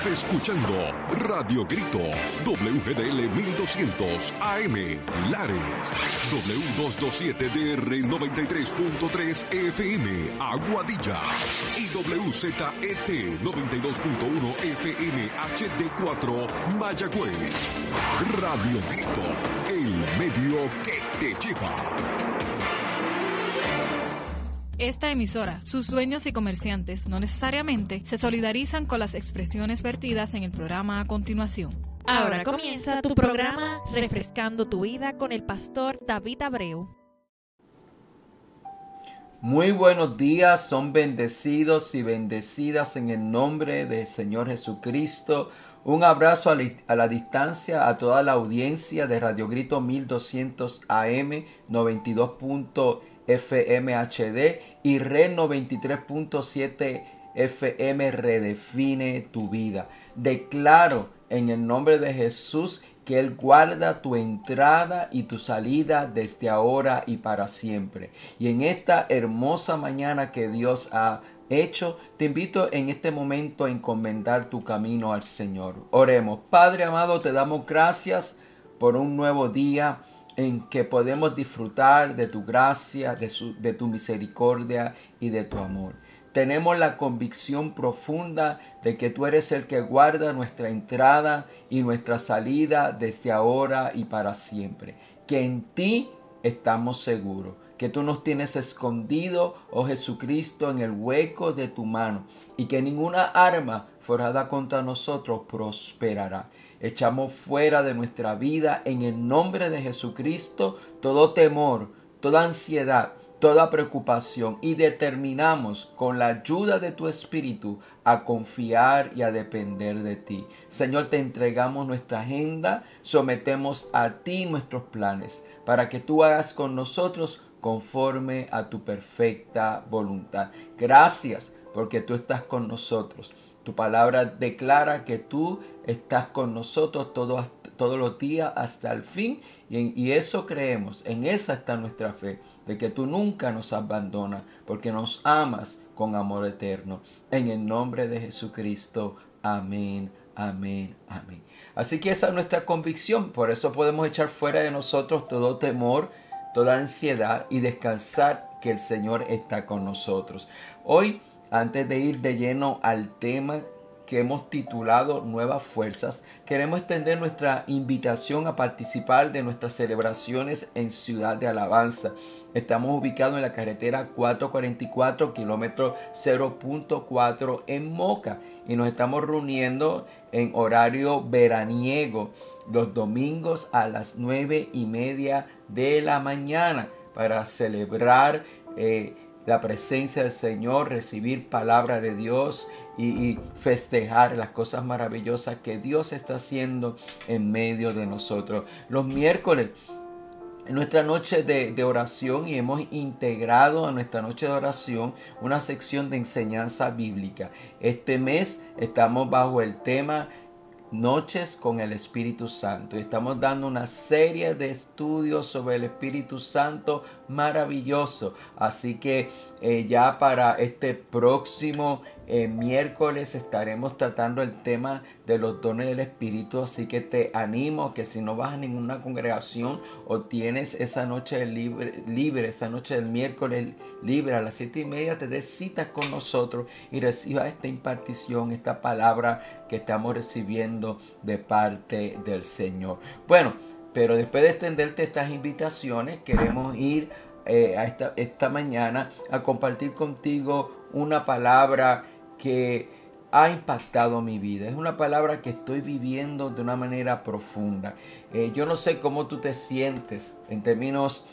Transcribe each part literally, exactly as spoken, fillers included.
Estás escuchando Radio Grito, W G D L mil doscientos A M, Lares, W doscientos veintisiete D R noventa y tres punto tres F M, Aguadilla, y W Z E T noventa y dos punto uno F M H D cuatro, Mayagüez. Radio Grito, el medio que te lleva. Esta emisora, sus dueños y comerciantes no necesariamente se solidarizan con las expresiones vertidas en el programa a continuación. Ahora comienza tu programa Refrescando tu Vida con el pastor David Abreu. Muy buenos días, son bendecidos y bendecidas en el nombre del Señor Jesucristo. Un abrazo a la, a la distancia a toda la audiencia de Radio Grito mil doscientos A M, noventa y dos punto F M H D y Red noventa y tres punto siete F M. Redefine tu vida. Declaro en el nombre de Jesús que Él guarda tu entrada y tu salida desde ahora y para siempre. Y en esta hermosa mañana que Dios ha hecho, te invito en este momento a encomendar tu camino al Señor. Oremos. Padre amado, te damos gracias por un nuevo día en que podemos disfrutar de tu gracia, de, su, de tu misericordia y de tu amor. Tenemos la convicción profunda de que tú eres el que guarda nuestra entrada y nuestra salida desde ahora y para siempre. Que en ti estamos seguros, que tú nos tienes escondido, oh Jesucristo, en el hueco de tu mano, y que ninguna arma forjada contra nosotros prosperará. Echamos fuera de nuestra vida en el nombre de Jesucristo todo temor, toda ansiedad, toda preocupación, y determinamos con la ayuda de tu Espíritu a confiar y a depender de ti. Señor, te entregamos nuestra agenda, sometemos a ti nuestros planes para que tú hagas con nosotros conforme a tu perfecta voluntad. Gracias porque tú estás con nosotros. Tu palabra declara que tú estás con nosotros todos, todos los días hasta el fin, y, en, y eso creemos, en esa está nuestra fe, de que tú nunca nos abandonas, porque nos amas con amor eterno. En el nombre de Jesucristo, amén, amén, amén. Así que esa es nuestra convicción, por eso podemos echar fuera de nosotros todo temor, toda ansiedad y descansar que el Señor está con nosotros. Hoy, antes de ir de lleno al tema que hemos titulado Nuevas Fuerzas, queremos extender nuestra invitación a participar de nuestras celebraciones en Ciudad de Alabanza. Estamos ubicados en la carretera cuatrocientos cuarenta y cuatro, kilómetro cero punto cuatro en Moca, y nos estamos reuniendo en horario veraniego los domingos a las nueve y media de la mañana para celebrar eh, la presencia del Señor, recibir palabra de Dios y, y festejar las cosas maravillosas que Dios está haciendo en medio de nosotros. Los miércoles, en nuestra noche de, de oración, y hemos integrado a nuestra noche de oración una sección de enseñanza bíblica. Este mes estamos bajo el tema Noches con el Espíritu Santo, y estamos dando una serie de estudios sobre el Espíritu Santo maravilloso. Así que eh, ya para este próximo eh, miércoles estaremos tratando el tema de los dones del Espíritu. Así que te animo que si no vas a ninguna congregación o tienes esa noche libre, libre esa noche del miércoles libre a las siete y media, te des cita con nosotros y reciba esta impartición, esta palabra que estamos recibiendo de parte del Señor. Bueno, pero después de extenderte estas invitaciones, queremos ir eh, a esta, esta mañana a compartir contigo una palabra que ha impactado mi vida. Es una palabra que estoy viviendo de una manera profunda. Eh, yo no sé cómo tú te sientes en términos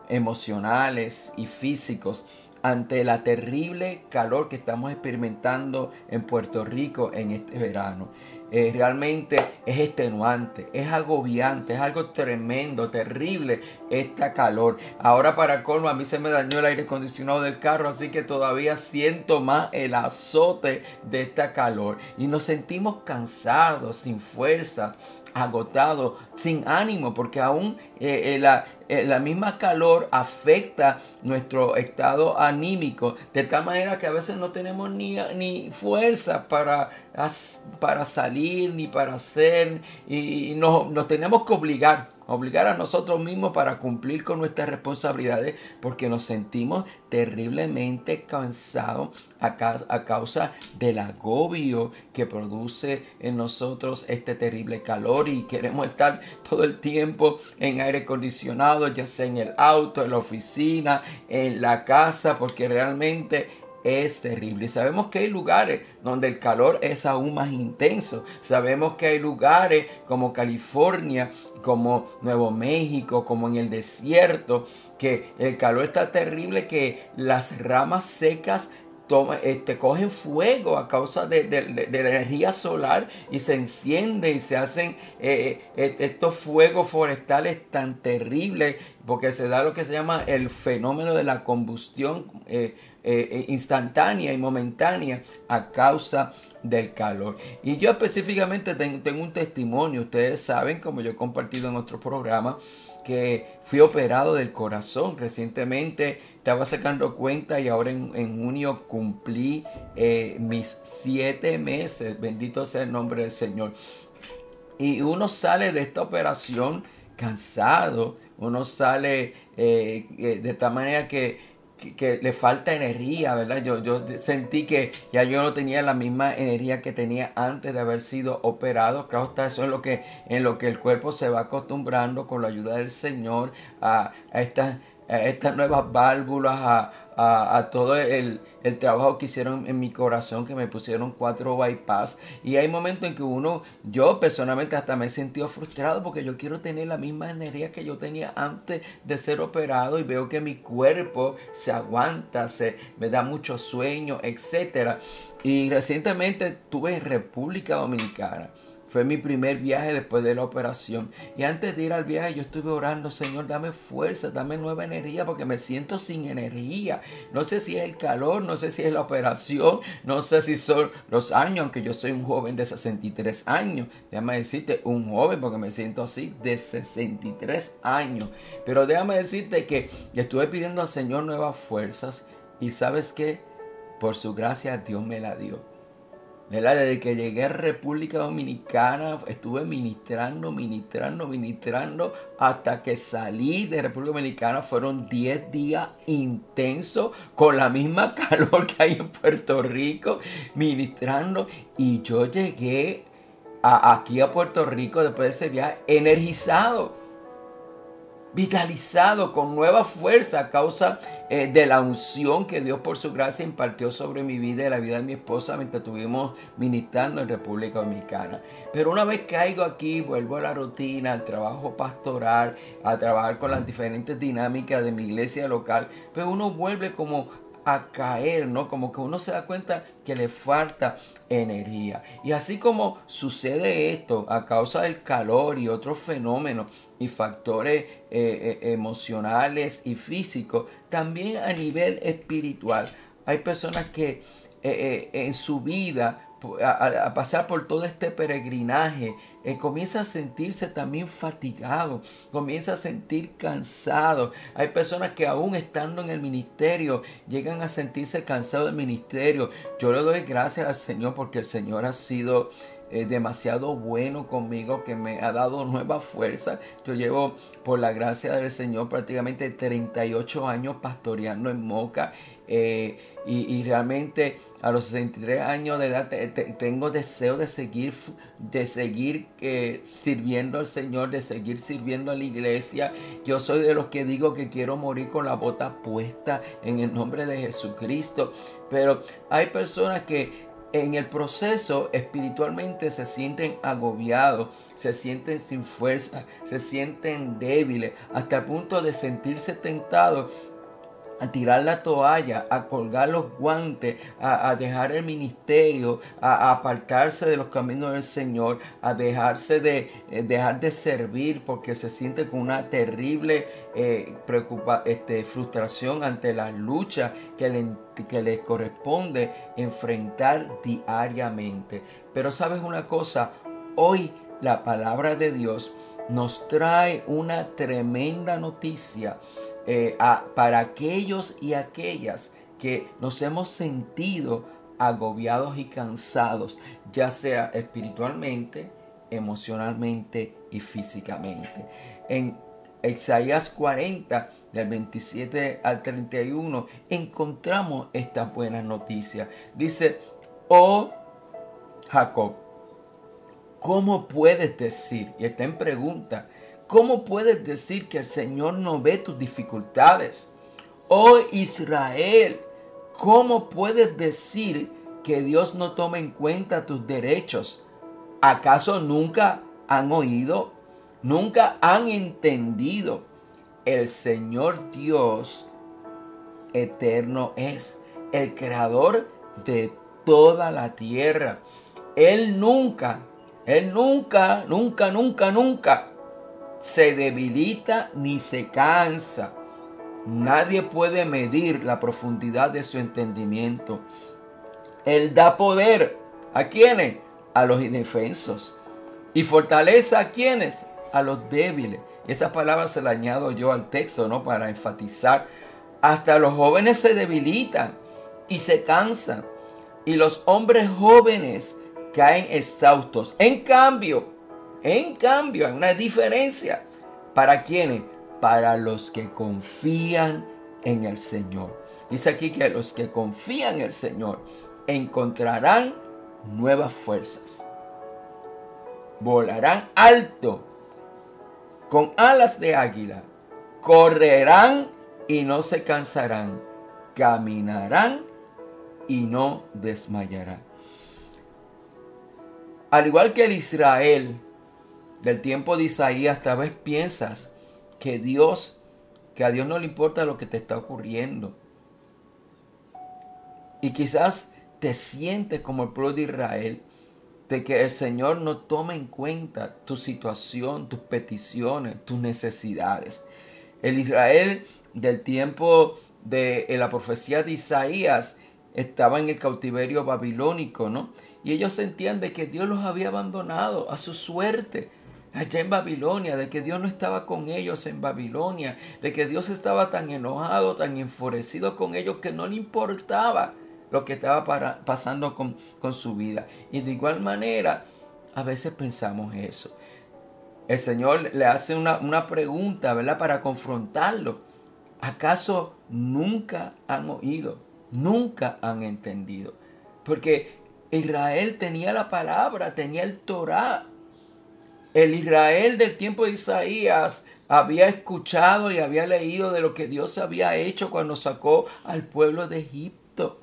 emocionales y físicos ante la terrible calor que estamos experimentando en Puerto Rico en este verano. Eh, realmente es extenuante, es agobiante, es algo tremendo, terrible esta calor. Ahora, para colmo, a mí se me dañó el aire acondicionado del carro, así que todavía siento más el azote de esta calor. Y nos sentimos cansados, sin fuerza, agotados, sin ánimo, porque aún eh, eh, la, eh, la misma calor afecta nuestro estado anímico, de tal manera que a veces no tenemos ni, ni fuerza para, para salir, ni para hacer, y, y nos, nos tenemos que obligar. Obligar a nosotros mismos para cumplir con nuestras responsabilidades porque nos sentimos terriblemente cansados a, ca- a causa del agobio que produce en nosotros este terrible calor, y queremos estar todo el tiempo en aire acondicionado, ya sea en el auto, en la oficina, en la casa, porque realmente es terrible. Y sabemos que hay lugares donde el calor es aún más intenso. Sabemos que hay lugares como California, como Nuevo México, como en el desierto, que el calor está terrible, que las ramas secas Toma, este, cogen fuego a causa de, de, de, de la energía solar y se enciende y se hacen eh, eh, estos fuegos forestales tan terribles, porque se da lo que se llama el fenómeno de la combustión eh, eh, instantánea y momentánea a causa del calor. Y yo específicamente tengo, tengo un testimonio. Ustedes saben, como yo he compartido en otro programa, que fui operado del corazón recientemente. Estaba sacando cuenta y ahora en, en junio cumplí eh, mis siete meses. Bendito sea el nombre del Señor. Y uno sale de esta operación cansado. Uno sale eh, de tal manera que Que, que le falta energía, ¿verdad? Yo, yo sentí que ya yo no tenía la misma energía que tenía antes de haber sido operado. Claro está, eso es lo que, en lo que el cuerpo se va acostumbrando con la ayuda del Señor a, a estas a estas nuevas válvulas, a, a, a todo el, el trabajo que hicieron en mi corazón, que me pusieron cuatro bypass. Y hay momentos en que uno, yo personalmente hasta me he sentido frustrado porque yo quiero tener la misma energía que yo tenía antes de ser operado, y veo que mi cuerpo se aguanta, se me da mucho sueño, etcétera. Y recientemente estuve en República Dominicana. Fue mi primer viaje después de la operación. Y antes de ir al viaje yo estuve orando: Señor, dame fuerza, dame nueva energía, porque me siento sin energía. No sé si es el calor, no sé si es la operación, no sé si son los años, aunque yo soy un joven de sesenta y tres años. Déjame decirte, un joven, porque me siento así, de sesenta y tres años. Pero déjame decirte que estuve pidiendo al Señor nuevas fuerzas, y ¿sabes qué? Por su gracia Dios me la dio. Desde que llegué a República Dominicana estuve ministrando, ministrando, ministrando hasta que salí de República Dominicana. Fueron diez días intensos con la misma calor que hay en Puerto Rico, ministrando. Y yo llegué a, aquí a Puerto Rico después de ese viaje energizado, vitalizado, con nueva fuerza a causa eh, de la unción que Dios por su gracia impartió sobre mi vida y la vida de mi esposa mientras estuvimos ministrando en República Dominicana. Pero una vez caigo aquí, vuelvo a la rutina, al trabajo pastoral, a trabajar con las diferentes dinámicas de mi iglesia local, pero uno vuelve como a caer, ¿no? Como que uno se da cuenta que le falta energía. Y así como sucede esto a causa del calor y otros fenómenos y factores eh, eh, emocionales y físicos, también a nivel espiritual hay personas que eh, eh, en su vida, A, a pasar por todo este peregrinaje, eh, comienza a sentirse también fatigado, comienza a sentir cansado. Hay personas que aún estando en el ministerio llegan a sentirse cansados del ministerio. Yo le doy gracias al Señor porque el Señor ha sido eh, demasiado bueno conmigo, que me ha dado nueva fuerza. Yo llevo, por la gracia del Señor, prácticamente treinta y ocho años pastoreando en Moca, eh, y, y realmente a los sesenta y tres años de edad te, te, tengo deseo de seguir, de seguir eh, sirviendo al Señor, de seguir sirviendo a la iglesia. Yo soy de los que digo que quiero morir con la bota puesta en el nombre de Jesucristo. Pero hay personas que en el proceso espiritualmente se sienten agobiados, se sienten sin fuerza, se sienten débiles, hasta el punto de sentirse tentados a tirar la toalla, a colgar los guantes, a, a dejar el ministerio, a, a apartarse de los caminos del Señor, a dejarse de eh, dejar de servir porque se siente con una terrible eh, preocupa, este, frustración ante la lucha que le, que les corresponde enfrentar diariamente. Pero sabes una cosa, hoy la palabra de Dios nos trae una tremenda noticia eh, a, para aquellos y aquellas que nos hemos sentido agobiados y cansados, ya sea espiritualmente, emocionalmente y físicamente. En Isaías cuarenta, del veintisiete al treinta y uno, encontramos esta buena noticia. Dice: oh Jacob, ¿cómo puedes decir? Y está en pregunta. ¿Cómo puedes decir que el Señor no ve tus dificultades? Oh Israel, ¿cómo puedes decir que Dios no toma en cuenta tus derechos? ¿Acaso nunca han oído? ¿Nunca han entendido? El Señor Dios eterno es el creador de toda la tierra. Él nunca, Él nunca, nunca, nunca, nunca se debilita ni se cansa. Nadie puede medir la profundidad de su entendimiento. Él da poder. ¿A quiénes? A los indefensos. Y fortaleza a quiénes? A los débiles. Esa palabra se la añado yo al texto, ¿no? Para enfatizar. Hasta los jóvenes se debilitan y se cansan. Y los hombres jóvenes caen exhaustos. En cambio, en cambio, hay una diferencia. ¿Para quiénes? Para los que confían en el Señor. Dice aquí que los que confían en el Señor encontrarán nuevas fuerzas. Volarán alto con alas de águila. Correrán y no se cansarán. Caminarán y no desmayarán. Al igual que el Israel del tiempo de Isaías, tal vez piensas que Dios, que a Dios no le importa lo que te está ocurriendo. Y quizás te sientes como el pueblo de Israel, de que el Señor no toma en cuenta tu situación, tus peticiones, tus necesidades. El Israel del tiempo de la profecía de Isaías estaba en el cautiverio babilónico, ¿no? Y ellos sentían de que Dios los había abandonado a su suerte allá en Babilonia, de que Dios no estaba con ellos en Babilonia, de que Dios estaba tan enojado, tan enfurecido con ellos que no le importaba lo que estaba para, pasando con, con su vida. Y de igual manera, a veces pensamos eso. El Señor le hace una, una pregunta, ¿verdad? Para confrontarlo. ¿Acaso nunca han oído? Nunca han entendido. Porque Israel tenía la palabra, tenía el Torá. El Israel del tiempo de Isaías había escuchado y había leído de lo que Dios había hecho cuando sacó al pueblo de Egipto.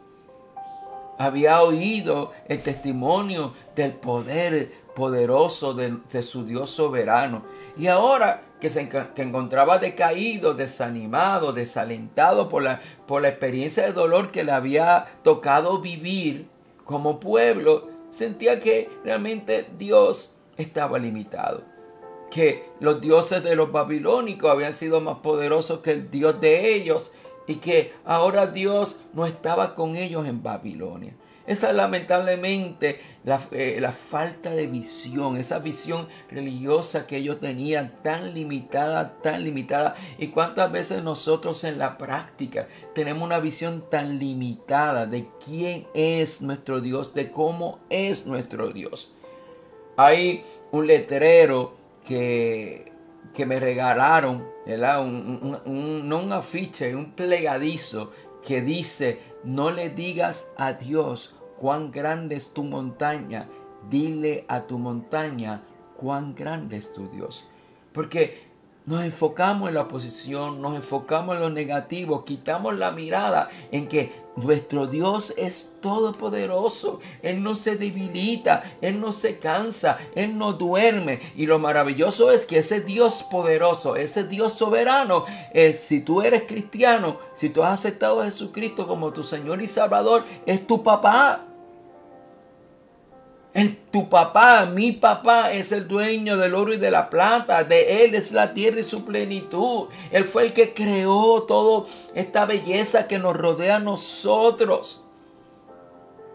Había oído el testimonio del poder poderoso de, de su Dios soberano. Y ahora que se que encontraba decaído, desanimado, desalentado por la, por la experiencia de dolor que le había tocado vivir como pueblo, sentía que realmente Dios estaba limitado. Que los dioses de los babilónicos habían sido más poderosos que el Dios de ellos. Y que ahora Dios no estaba con ellos en Babilonia. Esa es lamentablemente la, eh, la falta de visión, esa visión religiosa que ellos tenían tan limitada, tan limitada. Y cuántas veces nosotros en la práctica tenemos una visión tan limitada de quién es nuestro Dios, de cómo es nuestro Dios. Hay un letrero que... que me regalaron, ¿verdad? Un, un, un, no un afiche, un plegadizo que dice: no le digas a Dios cuán grande es tu montaña, dile a tu montaña cuán grande es tu Dios. Porque nos enfocamos en la oposición, nos enfocamos en lo negativo, quitamos la mirada en que nuestro Dios es todopoderoso. Él no se debilita, Él no se cansa, Él no duerme. Y lo maravilloso es que ese Dios poderoso, ese Dios soberano, es, si tú eres cristiano, si tú has aceptado a Jesucristo como tu Señor y Salvador, es tu papá. El, tu papá, mi papá, es el dueño del oro y de la plata. De Él es la tierra y su plenitud. Él fue el que creó toda esta belleza que nos rodea a nosotros.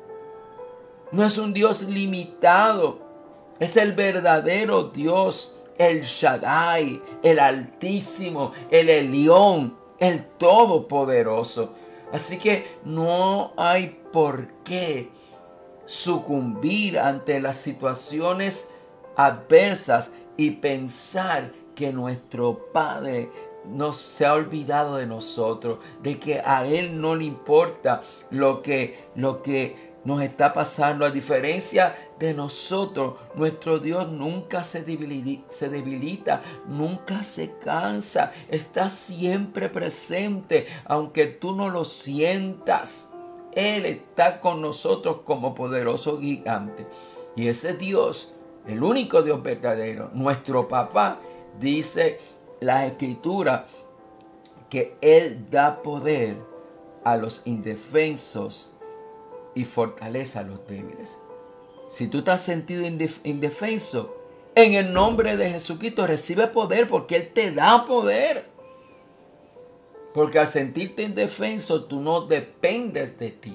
No es un Dios limitado. Es el verdadero Dios el Shaddai, el Altísimo, el Elión, el Todopoderoso. Así que no hay por qué sucumbir ante las situaciones adversas y pensar que nuestro Padre no se ha olvidado de nosotros, de que a Él no le importa lo que, lo que nos está pasando. A diferencia de nosotros, nuestro Dios nunca se debilita, se debilita, nunca se cansa, está siempre presente, aunque tú no lo sientas. Él está con nosotros como poderoso gigante. Y ese Dios, el único Dios verdadero, nuestro papá, dice la Escritura que Él da poder a los indefensos y fortaleza a los débiles. Si tú te has sentido indef- indefenso, en el nombre de Jesucristo recibe poder, porque Él te da poder. Porque al sentirte indefenso, tú no dependes de ti.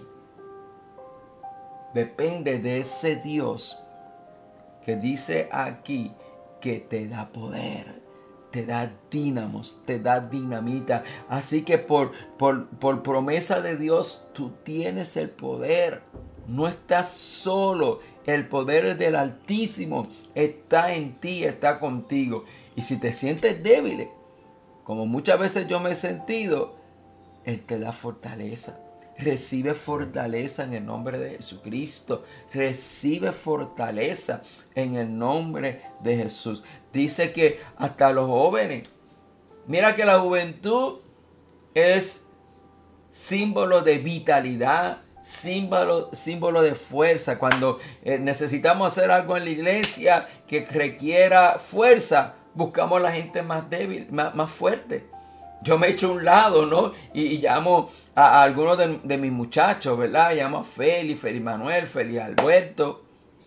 Depende de ese Dios que dice aquí que te da poder, te da dínamos, te da dinamita. Así que por, por, por promesa de Dios, tú tienes el poder. No estás solo. El poder del Altísimo está en ti, está contigo. Y si te sientes débil, como muchas veces yo me he sentido, Él te da fortaleza. Recibe fortaleza en el nombre de Jesucristo. Recibe fortaleza en el nombre de Jesús. Dice que hasta los jóvenes. Mira que la juventud es símbolo de vitalidad, símbolo, símbolo de fuerza. Cuando eh, necesitamos hacer algo en la iglesia que requiera fuerza, buscamos a la gente más débil, más, más fuerte. Yo me echo a un lado, ¿no? Y, y llamo a, a algunos de, de mis muchachos, ¿verdad? Llamo a Feli, Feli Manuel, Feli Alberto.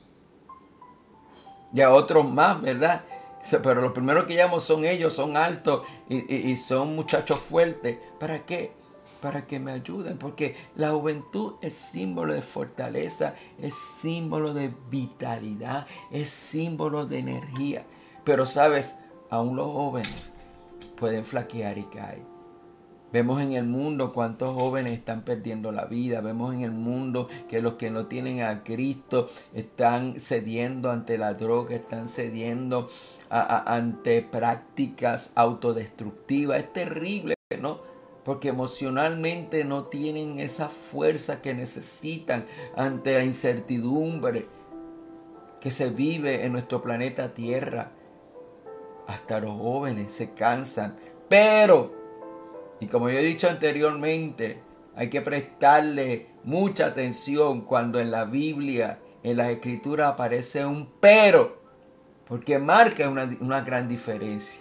Y a otros más, ¿verdad? Pero los primeros que llamo son ellos, son altos y, y, y son muchachos fuertes. ¿Para qué? Para que me ayuden. Porque la juventud es símbolo de fortaleza, es símbolo de vitalidad, es símbolo de energía. Pero, ¿sabes? Aún los jóvenes pueden flaquear y caer. Vemos en el mundo cuántos jóvenes están perdiendo la vida. Vemos en el mundo que los que no tienen a Cristo están cediendo ante la droga, están cediendo a, a, ante prácticas autodestructivas. Es terrible, ¿no? Porque emocionalmente no tienen esa fuerza que necesitan ante la incertidumbre que se vive en nuestro planeta Tierra. Hasta los jóvenes se cansan. Pero, y como yo he dicho anteriormente, hay que prestarle mucha atención cuando en la Biblia, en las Escrituras aparece un pero. Porque marca una, una gran diferencia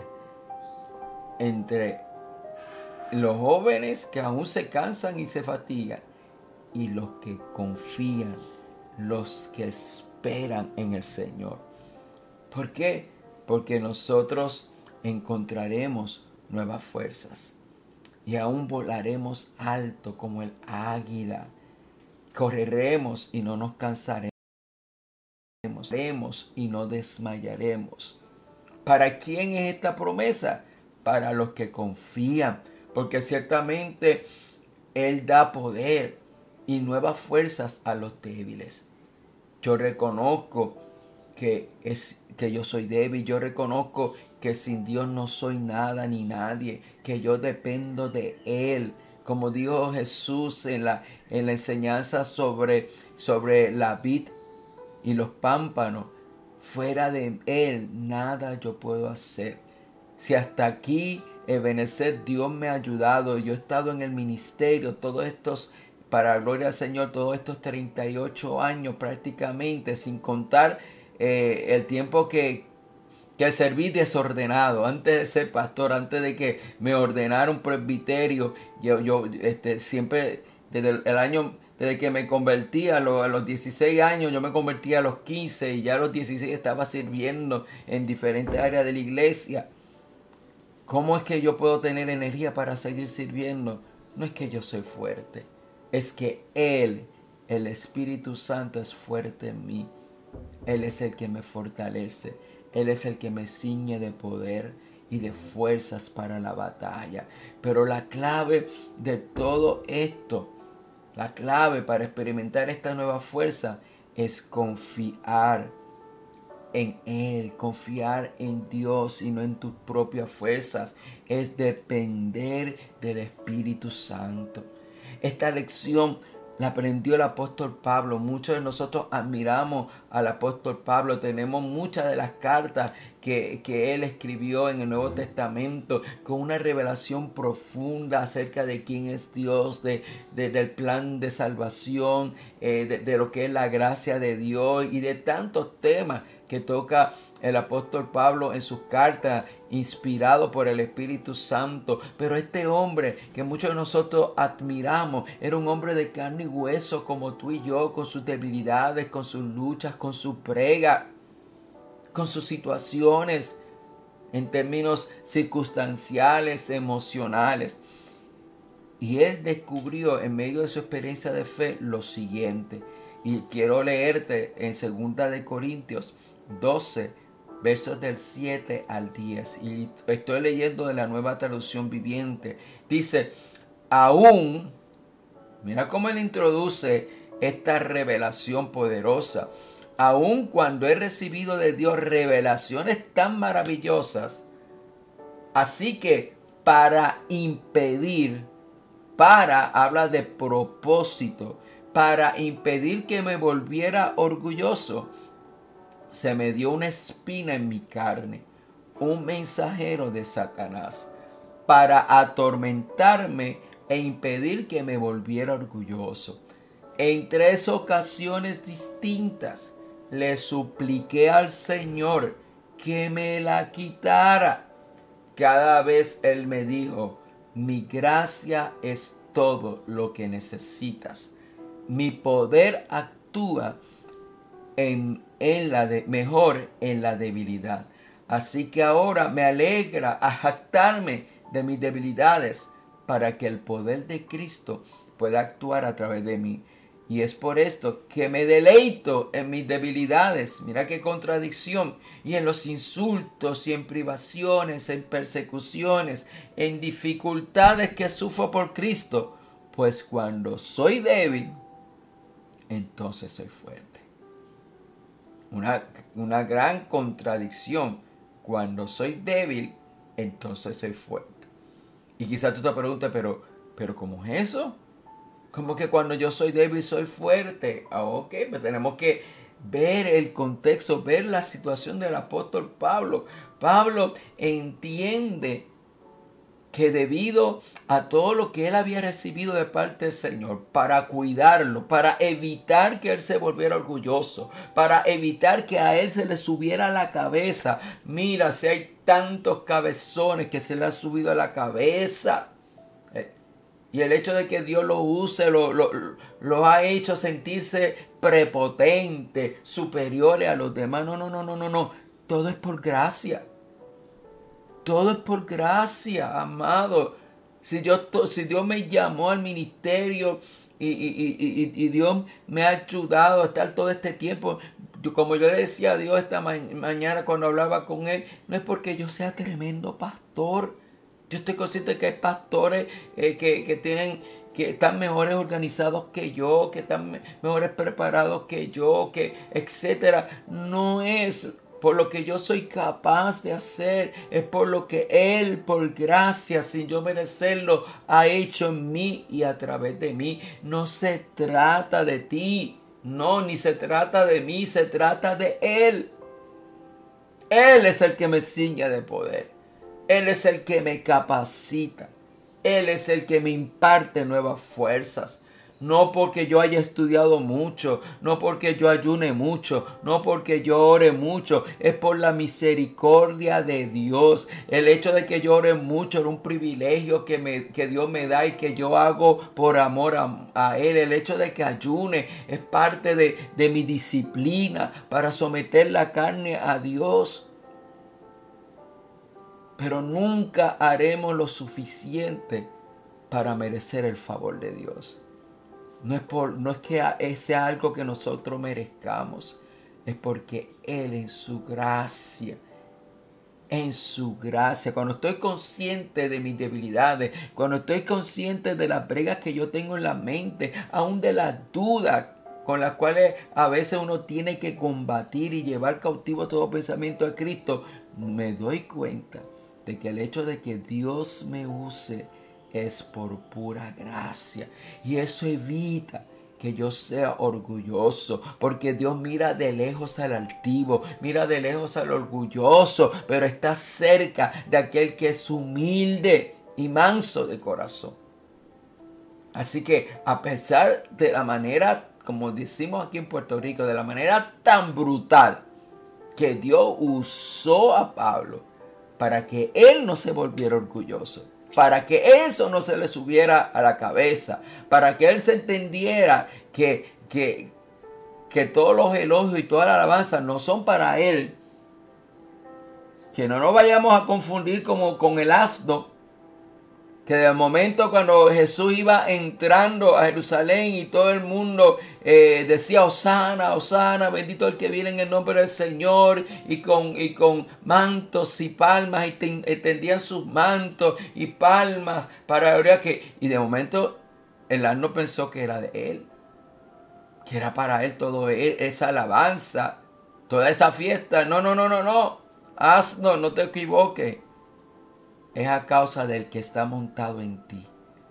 entre los jóvenes que aún se cansan y se fatigan y los que confían, los que esperan en el Señor. ¿Por qué? Porque nosotros encontraremos nuevas fuerzas y aún volaremos alto como el águila. Correremos y no nos cansaremos. Haremos y no desmayaremos. ¿Para quién es esta promesa? Para los que confían, porque ciertamente Él da poder y nuevas fuerzas a los débiles. Yo reconozco que, es, que yo soy débil, yo reconozco que sin Dios no soy nada ni nadie, que yo dependo de Él. Como dijo Jesús en la, en la enseñanza sobre, sobre la vid y los pámpanos, fuera de Él nada yo puedo hacer. Si hasta aquí, Ebenezer, Dios me ha ayudado, yo he estado en el ministerio todos estos, para la gloria del Señor, todos estos treinta y ocho años prácticamente, sin contar eh, el tiempo que, que serví desordenado, antes de ser pastor, antes de que me ordenara un presbiterio, yo, yo este, siempre, desde el año, desde que me convertí a los, a los dieciséis años, yo me convertí a los quince y ya a los dieciséis estaba sirviendo en diferentes áreas de la iglesia. ¿Cómo es que yo puedo tener energía para seguir sirviendo? No es que yo soy fuerte, es que Él, el Espíritu Santo, es fuerte en mí. Él es el que me fortalece. Él es el que me ciñe de poder y de fuerzas para la batalla. Pero la clave de todo esto, la clave para experimentar esta nueva fuerza es confiar en Él, confiar en Dios y no en tus propias fuerzas. Es depender del Espíritu Santo. Esta lección la aprendió el apóstol Pablo. Muchos de nosotros admiramos al apóstol Pablo. Tenemos muchas de las cartas que, que él escribió en el Nuevo Testamento con una revelación profunda acerca de quién es Dios, de, de, del plan de salvación, eh, de, de lo que es la gracia de Dios y de tantos temas que toca el apóstol Pablo en sus cartas, inspirado por el Espíritu Santo. Pero este hombre que muchos de nosotros admiramos, era un hombre de carne y hueso como tú y yo, con sus debilidades, con sus luchas, con su prega, con sus situaciones en términos circunstanciales, emocionales. Y él descubrió en medio de su experiencia de fe lo siguiente. Y quiero leerte en segunda de Corintios doce, versos del siete al diez. Y estoy leyendo de la Nueva Traducción Viviente. Dice, aún, mira cómo él introduce esta revelación poderosa. Aún cuando he recibido de Dios revelaciones tan maravillosas, así que para impedir, para, habla de propósito, para impedir que me volviera orgulloso, se me dio una espina en mi carne, un mensajero de Satanás, para atormentarme e impedir que me volviera orgulloso. En tres ocasiones distintas le supliqué al Señor que me la quitara. Cada vez Él me dijo, mi gracia es todo lo que necesitas. Mi poder actúa en, en la de, mejor en la debilidad. Así que ahora me alegra a jactarme de mis debilidades para que el poder de Cristo pueda actuar a través de mí. Y es por esto que me deleito en mis debilidades. Mira qué contradicción. Y en los insultos y en privaciones, en persecuciones, en dificultades que sufro por Cristo. Pues cuando soy débil, entonces soy fuerte. Una, una gran contradicción. Cuando soy débil, entonces soy fuerte. Y quizás tú te preguntes, pero, pero ¿cómo es eso? Como que cuando yo soy débil soy fuerte. Ah, ok, pues tenemos que ver el contexto, ver la situación del apóstol Pablo. Pablo entiende que debido a todo lo que él había recibido de parte del Señor, para cuidarlo, para evitar que él se volviera orgulloso, para evitar que a él se le subiera a la cabeza. Mira, si hay tantos cabezones que se le ha subido a la cabeza. Y el hecho de que Dios lo use, lo, lo, lo ha hecho sentirse prepotente, superiores a los demás. No, no, no, no, no, no. Todo es por gracia. Todo es por gracia, amado. Si, yo, si Dios me llamó al ministerio y, y, y, y Dios me ha ayudado a estar todo este tiempo, yo, como yo le decía a Dios esta ma- mañana cuando hablaba con Él, no es porque yo sea tremendo pastor. Yo estoy consciente de que hay pastores eh, que, que tienen, que están mejores organizados que yo, que están me- mejores preparados que yo, que etcétera. No es por lo que yo soy capaz de hacer, es por lo que Él, por gracia, sin yo merecerlo, ha hecho en mí y a través de mí. No se trata de ti, no, ni se trata de mí, se trata de Él. Él es el que me ciñe de poder. Él es el que me capacita. Él es el que me imparte nuevas fuerzas. No porque yo haya estudiado mucho, no porque yo ayune mucho, no porque yo ore mucho. Es por la misericordia de Dios. El hecho de que yo ore mucho es un privilegio que, me, que Dios me da y que yo hago por amor a, a Él. El hecho de que ayune es parte de, de mi disciplina para someter la carne a Dios. Pero nunca haremos lo suficiente para merecer el favor de Dios. No es, por, no es que sea algo que nosotros merezcamos. es porque Él en su gracia, en su gracia, cuando estoy consciente de mis debilidades, cuando estoy consciente de las bregas que yo tengo en la mente, aún de las dudas con las cuales a veces uno tiene que combatir y llevar cautivo todo pensamiento a Cristo, me doy cuenta de que el hecho de que Dios me use es por pura gracia. Y eso evita que yo sea orgulloso, porque Dios mira de lejos al altivo, mira de lejos al orgulloso, pero está cerca de aquel que es humilde y manso de corazón. Así que a pesar de la manera, como decimos aquí en Puerto Rico, de la manera tan brutal que Dios usó a Pablo para que él no se volviera orgulloso, para que eso no se le subiera a la cabeza, para que él se entendiera que, que, que todos los elogios y toda la alabanza no son para él. Que no nos vayamos a confundir como con el asno, que de momento cuando Jesús iba entrando a Jerusalén y todo el mundo eh, decía Hosana, Hosana, bendito el que viene en el nombre del Señor, y con, y con mantos y palmas, y ten, tendían sus mantos y palmas para ver que, y de momento el asno pensó que era de él, que era para él toda esa alabanza, toda esa fiesta. No, no, no, no, no, asno, no te equivoques. Es a causa del que está montado en ti.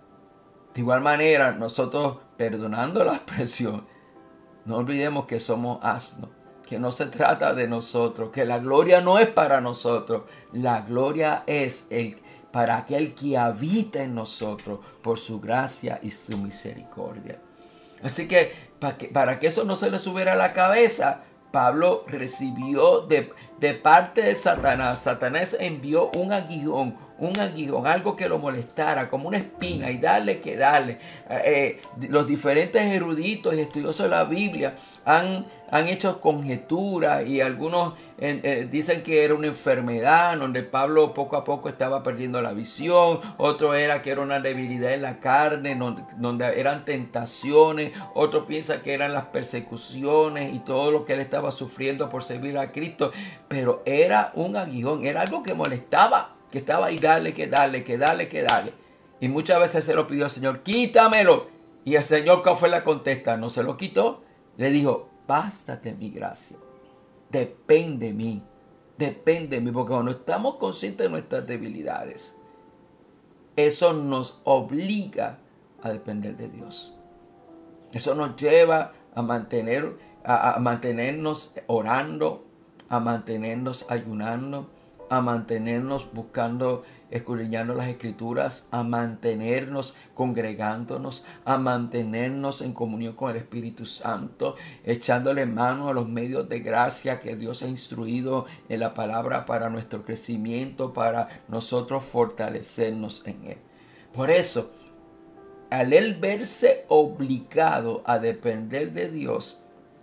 De igual manera, nosotros, perdonando la expresión, no olvidemos que somos asnos, que no se trata de nosotros, que la gloria no es para nosotros. La gloria es el, para aquel que habita en nosotros por su gracia y su misericordia. Así que para que, para que eso no se le subiera a la cabeza, Pablo recibió de, de parte de Satanás. Satanás envió un aguijón, un aguijón, algo que lo molestara, como una espina, y darle que darle. Eh, los diferentes eruditos y estudiosos de la Biblia han, han hecho conjeturas, y algunos eh, eh, dicen que era una enfermedad donde Pablo poco a poco estaba perdiendo la visión. Otro era que era una debilidad en la carne, donde, donde eran tentaciones. Otro piensa que eran las persecuciones y todo lo que él estaba sufriendo por servir a Cristo. Pero era un aguijón, era algo que molestaba, que estaba ahí, dale, que dale, que dale, que dale. Y muchas veces se lo pidió al Señor, quítamelo. Y el Señor, ¿cuál fue la contesta? No se lo quitó. Le dijo, bástate mi gracia. Depende de mí. Depende de mí. Porque cuando estamos conscientes de nuestras debilidades, eso nos obliga a depender de Dios. Eso nos lleva a mantener, a, a mantenernos orando, a mantenernos ayunando, a mantenernos buscando, escudriñando las escrituras, a mantenernos congregándonos, a mantenernos en comunión con el Espíritu Santo, echándole mano a los medios de gracia que Dios ha instruido en la palabra para nuestro crecimiento, para nosotros fortalecernos en Él. Por eso, al él verse obligado a depender de Dios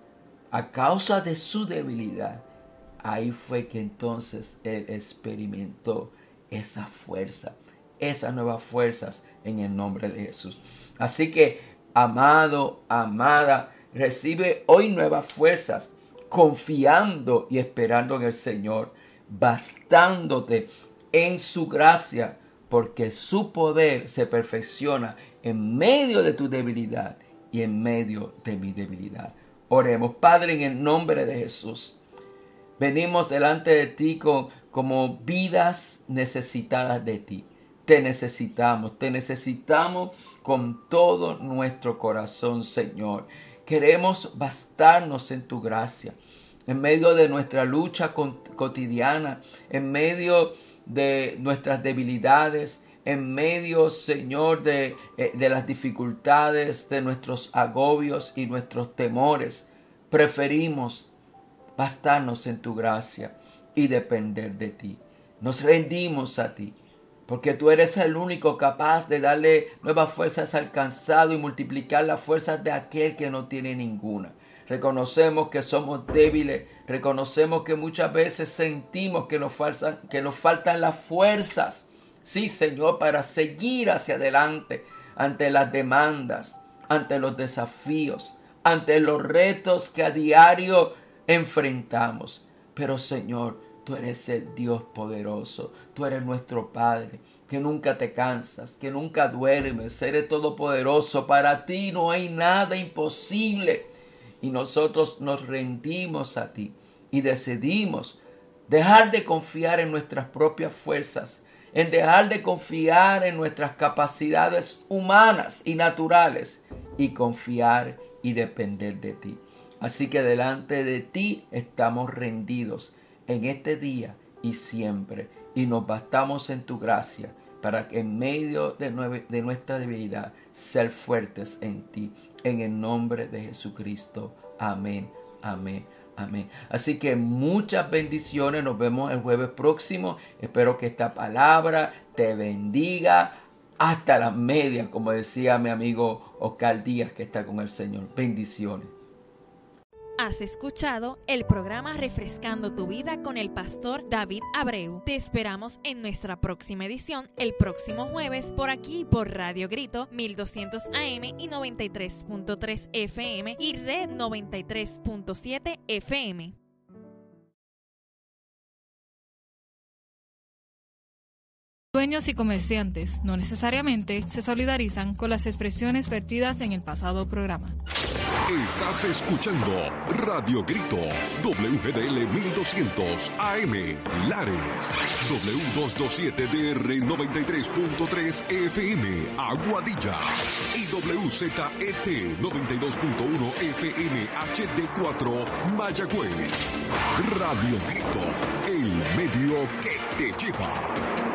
a causa de su debilidad, ahí fue que entonces él experimentó esa fuerza, esas nuevas fuerzas en el nombre de Jesús. Así que, amado, amada, recibe hoy nuevas fuerzas, confiando y esperando en el Señor, bastándote en su gracia, porque su poder se perfecciona en medio de tu debilidad y en medio de mi debilidad. Oremos. Padre, en el nombre de Jesús, venimos delante de ti con, como vidas necesitadas de ti. Te necesitamos, te necesitamos con todo nuestro corazón, Señor. Queremos bastarnos en tu gracia, en medio de nuestra lucha cotidiana, en medio de nuestras debilidades, en medio, Señor, de, de las dificultades, de nuestros agobios y nuestros temores. Preferimos bastarnos en tu gracia y depender de ti. Nos rendimos a ti, porque tú eres el único capaz de darle nuevas fuerzas al cansado y multiplicar las fuerzas de aquel que no tiene ninguna. Reconocemos que somos débiles, reconocemos que muchas veces sentimos que nos faltan, que nos faltan las fuerzas, sí, Señor, para seguir hacia adelante ante las demandas, ante los desafíos, ante los retos que a diario enfrentamos. Pero Señor, tú eres el Dios poderoso, tú eres nuestro Padre, que nunca te cansas, que nunca duermes, eres todopoderoso. Para ti no hay nada imposible. Y nosotros nos rendimos a ti y decidimos dejar de confiar en nuestras propias fuerzas, en dejar de confiar en nuestras capacidades humanas y naturales y confiar y depender de ti. Así que delante de ti estamos rendidos en este día y siempre, y nos bastamos en tu gracia para que en medio de, nueve, de nuestra debilidad ser fuertes en ti, en el nombre de Jesucristo. Amén, amén, amén. Así que muchas bendiciones, nos vemos el jueves próximo. Espero que esta palabra te bendiga hasta la media, como decía mi amigo Oscar Díaz, que está con el Señor. Bendiciones. Has escuchado el programa Refrescando tu Vida con el pastor David Abreu. Te esperamos en nuestra próxima edición el próximo jueves por aquí por Radio Grito mil doscientos A M y noventa y tres punto tres F M y Red noventa y tres punto siete F M. Dueños y comerciantes no necesariamente se solidarizan con las expresiones vertidas en el pasado programa. Estás escuchando Radio Grito, W G D L mil doscientos A M, Lares, W doscientos veintisiete D R noventa y tres punto tres F M, Aguadilla, y W Z E T noventa y dos punto uno F M H D cuatro, Mayagüez. Radio Grito, el medio que te lleva.